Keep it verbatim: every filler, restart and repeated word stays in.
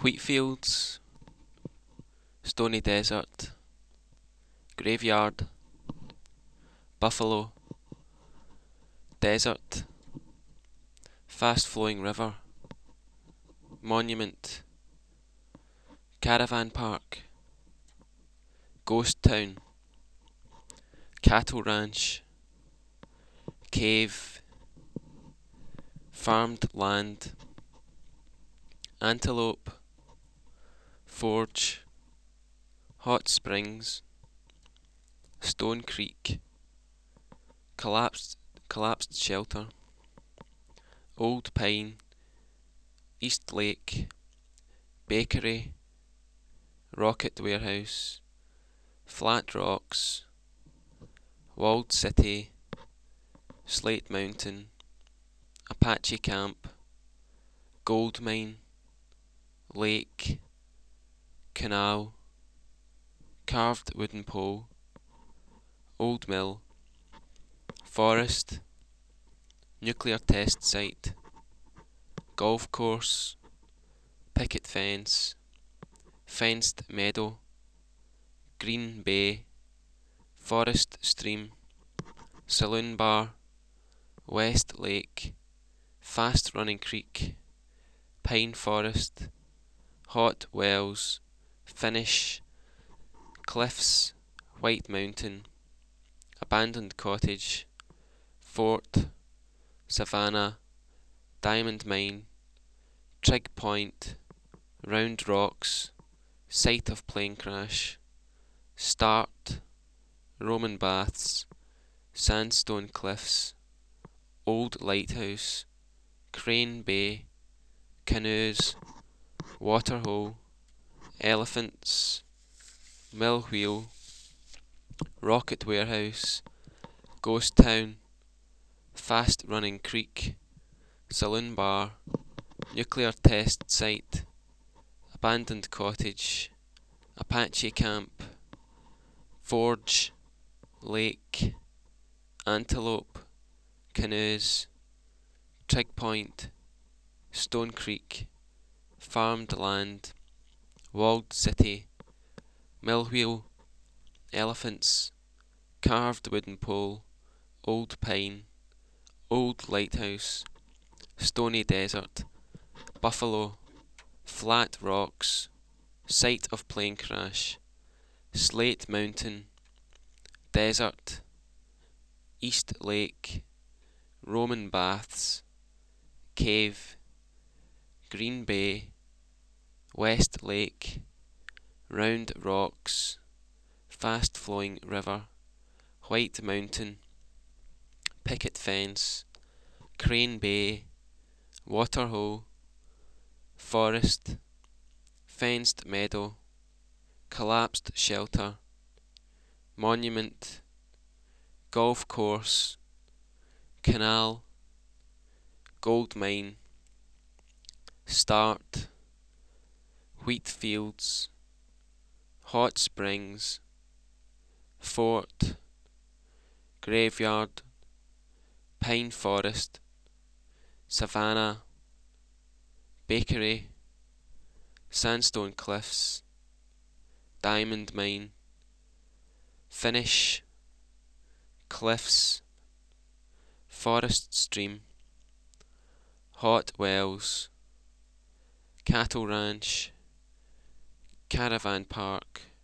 Wheatfields, Stony Desert, Graveyard, Buffalo, Desert, Fast Flowing River, Monument, Caravan Park, Ghost Town, Cattle Ranch, Cave, Farmed Land, Antelope, Forge, Hot Springs, Stone Creek, Collapsed, collapsed Shelter, Old Pine, East Lake, Bakery, Rocket Warehouse, Flat Rocks, Walled City, Slate Mountain, Apache Camp, Gold Mine, Lake, Canal, Carved Wooden Pole, Old Mill, Forest, Nuclear Test Site, Golf Course, Picket Fence, Fenced Meadow, Green Bay, Forest Stream, Saloon Bar, West Lake, Fast Running Creek, Pine Forest, Hot Wells, Finish, Cliffs, White Mountain, Abandoned Cottage, Fort, Savannah, Diamond Mine, Trig Point, Round Rocks, Site of Plane Crash, Start, Roman Baths, Sandstone Cliffs, Old Lighthouse, Crane Bay, Canoes, Waterhole, Elephants, Mill Wheel, Rocket Warehouse, Ghost Town, Fast Running Creek, Saloon Bar, Nuclear Test Site, Abandoned Cottage, Apache Camp, Forge, Lake, Antelope, Canoes, Trig Point, Stone Creek, Farmed Land, Walled City, Mill Wheel, Elephants, Carved Wooden Pole, Old Pine, Old Lighthouse, Stony Desert, Buffalo, Flat Rocks, Site of Plane Crash, Slate Mountain, Desert, East Lake, Roman Baths, Cave, Green Bay, West Lake, Round Rocks, Fast Flowing River, White Mountain, Picket Fence, Crane Bay, Waterhole, Forest, Fenced Meadow, Collapsed Shelter, Monument, Golf Course, Canal, Gold Mine, Start, Wheatfields, Hot Springs, Fort, Graveyard, Pine Forest, Savannah, Bakery, Sandstone Cliffs, Diamond Mine, Finish, Cliffs, Forest Stream, Hot Wells, Cattle Ranch, Caravan Park,